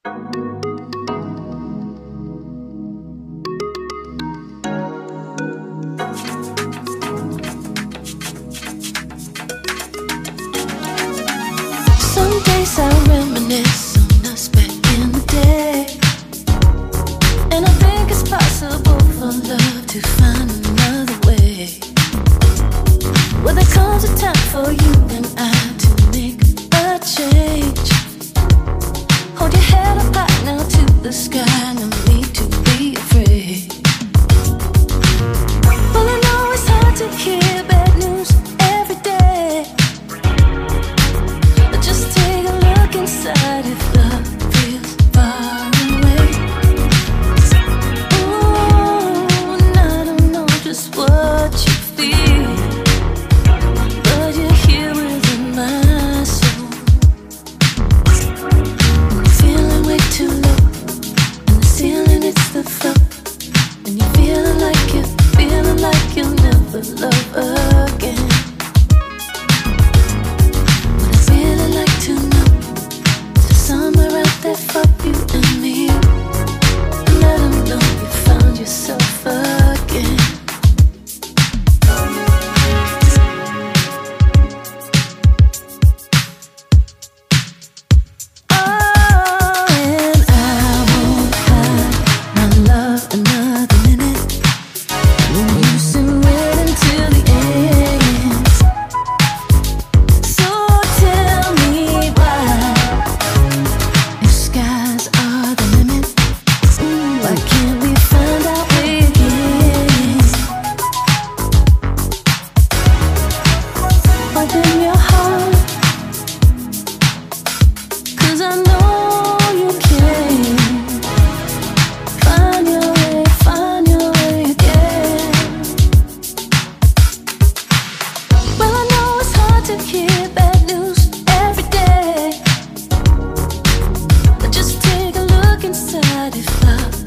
Some days I reminisce on us back in the day, and I think it's possible for love to find another way. Well, there comes a time for you and I to make a change. Hold your head up high now to the sky, no need to be afraid. Well, I know it's hard to hear bad news every day, but just take a look inside if love feels far away. Ooh, and I don't know just what you feel, but you're here within my soul. I'm feeling way too low, and the ceiling it's the floor, and you're feeling like you'll never love again. What I really like to know is somewhere out there for you and me. Let 'em know you found yourself again. Oh, and I won't hide my love another minute. No use in waiting till the end. So tell me why, if skies are the limit, why can't we find our way again? Open your heart, 'cause I know you can. Find your way again. Well, I know it's hard to hear bad news every day, but just take a look inside if love